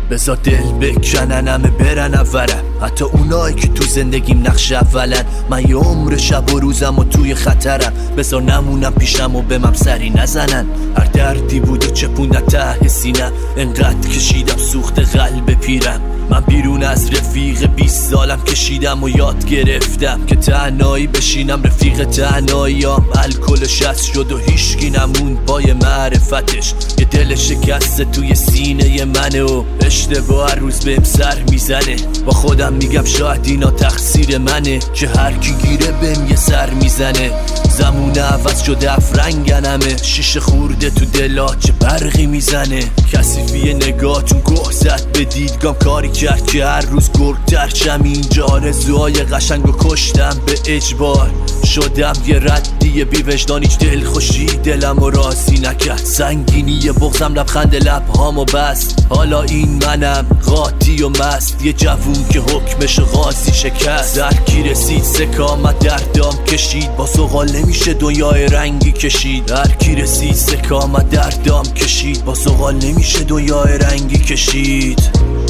بذار دل بکنن همه برن اولم، حتی اونایی که تو زندگیم نقش اولن. من یه عمر شب و روزم و توی خطرم، بذار نمونم پیشم و به من سری نزنن. هر دردی بود و چپوندن ته سینم، انقدر کشیدم سوخت قلب پیرم. من بیرون از رفیق 20 سالم کشیدم و یاد گرفتم که تنهایی بشینم. رفیق تنهاییام الکل شست شد و هیچکی نموند پای معرفتش. یه دل شکسته توی سینه منه و اشتباه هر روز بهم سر میزنه. با خودم میگم شاید اینا تقصیر منه که هر کی گیره بهم یه سر میزنه. زمونه عوض شده افرنگن همه، شیشه خورده تو دلا چه برقی میزنه. کثیفی نگاهتون گوه زد به دیدگام، کاری کرد که هر روز گرگ‌تر شم. اینجا آرزوهای قشنگو کشتم به اجبار، شدم یه ردی بی وجدان. هیچ دل خوشی دلم و راضی نکرد، سنگینی بغضم لبخند لبهامو بست. حالا این منم قاطی و مست، یه جوون که حکمش قاضی شکست. در کی رسید سکامت دردام کشید، با سوغال نمیشه دنیای رنگی کشید. هر کی رسید سکامت دردام کشید، با سوغال نمیشه دنیای رنگی کشید.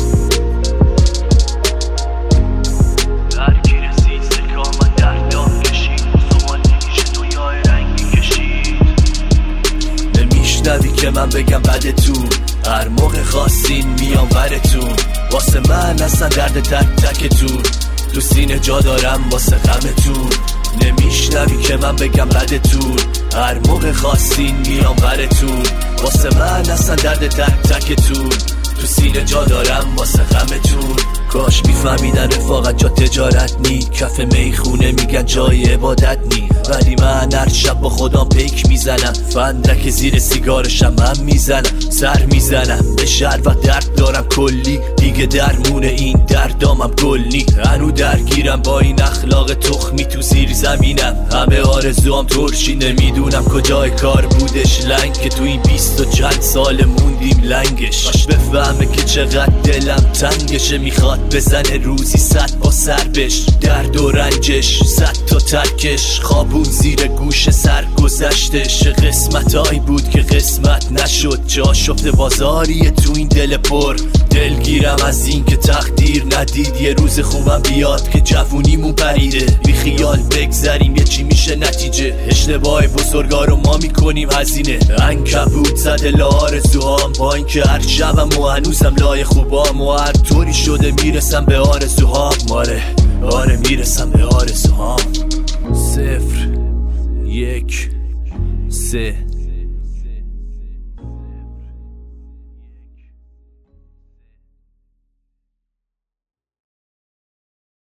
نمیشنوی که من بگم بعدتون، هر موقع خواستین میام براتون. واسه من اصلا درد تک تکتون، تو سینه جا دارم واسه غمتون. نمیشنوی که من بگم بعدتون، هر موقع خواستین میام براتون. واسه من اصلا درد تک تکتون، تو سینه جا دارم واسه غمتون. کاش میفهمیدن رفاقت جا تجارت نی، کف میخونه میگن جای عبادت نی. ولی من هر شب با خودم پیک میزنم، فندک زیر سیگارشم من میزنم. سر میزنم به شهر و درد دارم کلی، دیگه درمون این دردامم گل نی. هنو درگیرم با این اخلاق تخمی تو زیر زمینم. همه آرزوام ترشی، نمیدونم کجای کار بودش لنگ که تو این 20 و چند سال موندیم لنگش. کاش بفهمه که چقدر دلم تنگشه، میخواد بزنه روزی 100 با سر بش. درد و رنجش 100 تا ترکش، خوابون زیر گوش سر گذشتش. قسمتایی بود که قسمت نشد، جا شفته بازاریه تو این دل پر. دلگیرم از این که تقدیر ندید یه روز خوبم بیاد که جوونیمون پریده. بی خیال بگذریم یه چی میشه نتیجه، اشتباه بزرگا رو ما میکنیم هزینه. عنکبوت زده لآرزوهام، با این که هر شبم و هنوزم لای خوبام و هر طوری شده میرسم به آرزوهام. آره میرسم به آرزوهام. 0 1 3